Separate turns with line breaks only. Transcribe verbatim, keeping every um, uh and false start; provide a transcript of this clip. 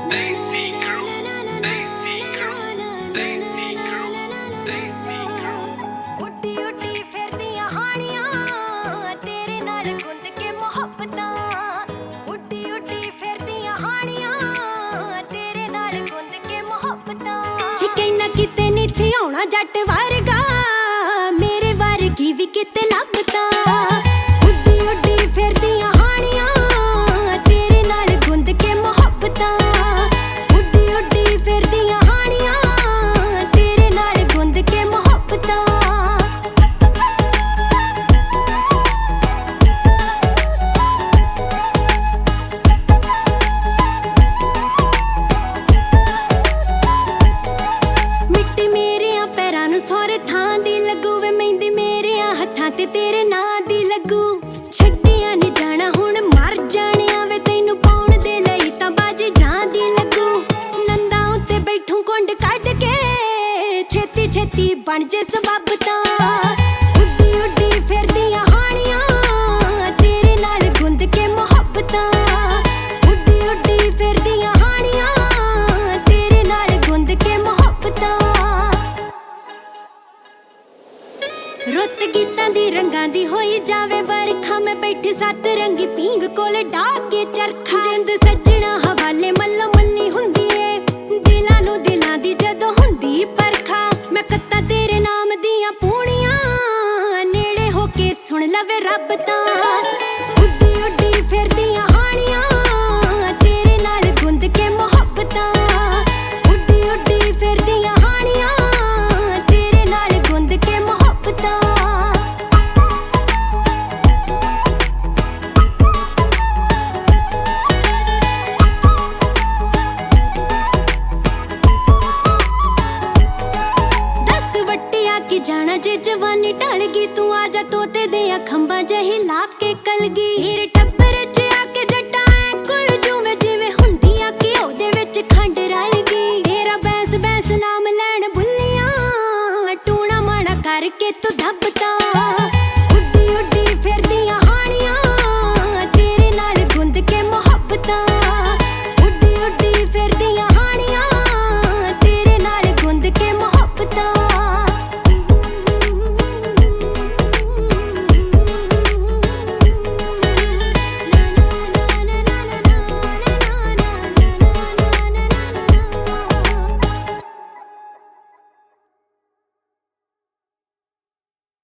Desi crew, Desi crew, Desi crew, Desi crew.
ਉੱਡੀ ਉੱਡੀ ਫਿਰਦੀਆਂ ਹਾਣੀਆਂ ਤੇਰੇ ਨਾਲ ਗੁੰਦ ਕੇ ਮੁਹੱਬਤਾਂ ਉੱਡੀ ਉੱਡੀ ਫਿਰਦੀਆਂ ਹਾਣੀਆਂ ਤੇਰੇ ਨਾਲ ਗੁੰਦ ਕੇ ਮੁਹੱਬਤਾਂ ਜੇ ਕਹਿਣਾ ਕਿਤੇ ਨਹੀਂ ਥੀ ਆਉਣਾ ਜੱਟ ਵਰਗਾ ਮੇਰੇ ਵਰਗੀ ਵੀ ਕਿਤੇ ਲੱਭਤਾ ਉੱਡੀ ਉੱਡੀ ਫਿਰਦੀਆਂ ਹਾਣੀਆਂ ਤੇਰੇ ਨਾਲ ਗੁੰਦ ਕੇ ਮੁਹੱਬਤਾਂ ਉੱਡੀ ਉੱਡੀ ਫਿਰਦੀਆਂ ਹਾਣੀਆਂ ਤੇਰੇ ਨਾਲ ਗੁੰਦ ਕੇ ਮੁਹੱਬਤਾਂ ਮਿੱਟੀ ਮੇਰਿਆਂ ਪੈਰਾਂ ਨੂੰ ਸਹੁਰੇ ਥਾਂ ਦੀ ਲੱਗੂ ਵੇ ਮਹਿੰਦੀ ਮੇਰਿਆਂ ਹੱਥਾਂ ਤੇ ਤੇਰੇ ਨਾਂ ਦੀ ਲੱਗੂ ਛੱਡਿਆ ਨੀ ਜਾਣਾ ਹੁਣ ਮਰ ਜਾਣਿਆ ਵੇ ਤੈਨੂੰ ਪਾਉਣ ਦੇ ਲਈ ਤਾਂ ਬਾਜੀ ਜਾਂਦੀ ਲੱਗੂ ਨੰਦਾਂ ਉੱਤੇ ਬੈਠੂ ਕੁੰਡ ਕੱਢ ਕੇ ਛੇਤੀ ਛੇਤੀ ਬਣ ਜੇ ਸਬੱਬ ਤਾਂ ਉੱਡੀ ਉੱਡੀ ਫਿਰਦੀਆਂ ਹਾਣੀਆਂ ਤੇਰੇ ਨਾਲ ਗੁੰਦ ਕੇ ਮੁਹੱਬਤਾਂ ਉੱਡੀ ਉੱਡੀ ਫਿਰਦੀਆਂ ਹਾਣੀਆਂ ਤੇਰੇ ਨਾਲ ਗੁੰਦ ਕੇ ਮੁਹੱਬਤਾਂ ਰੁੱਤ ਗੀਤਾਂ ਦੀ ਰੰਗਾਂ ਦੀ ਹੋਈ ਜਾਵੇ ਵਰਖਾ ਮੈਂ ਬੈਠੀ ਸੱਤ ਰੰਗੀ ਪੀਂਗ ਕੋਲੇ ਢਾਹ ਕੇ ਚਰਖਾ ਜਿੰਦ ਸੱਜਣਾ ਹਵਾਲੇ ਮੱਲੋ ਮੱਲੀ ਹੁੰਦੀ ਏ ਦਿਲਾਂ ਨੂੰ ਦਿਲਾਂ ਦੀ ਜਦੋਂ ਹੁੰਦੀ ਪਰਖਾ ਮੈਂ ਕੱਤਾ ਤੇਰੇ ਨਾਮ ਦੀਆਂ ਪੂਣੀਆਂ ਨੇੜੇ ਹੋ ਕੇ ਸੁਣ ਲਵੇ ਰੱਬ ਤਾਂ ਉੱਡੀ ਉੱਡੀ ਫਿਰਦੀਆਂ ਹਾਣੀਆਂ ਤੇਰੇ ਨਾਲ ਗੁੰਦ ਕੇ ਮੁਹੱਬਤਾਂ ਉੱਡੀ ਉੱਡੀ ਫਿਰਦੀਆਂ ਹਾਣੀਆਂ ਤੇਰੇ ਨਾਲ ਗੁੰਦ ਕੇ ਮੁਹੱਬਤਾਂ ਦਸ ਵੱਟਿਆ ਕੀ ਜਾਣਾ ਜੇ ਜਵਾਨੀ ਢਲ ਗਈ ਤੂੰ ਆ ਜਾ ਤੋਤੇ ਦੇ ਖੰਭਾਂ ਜਿਹੀ ਲਾ ਕੇ ਕਲਗੀ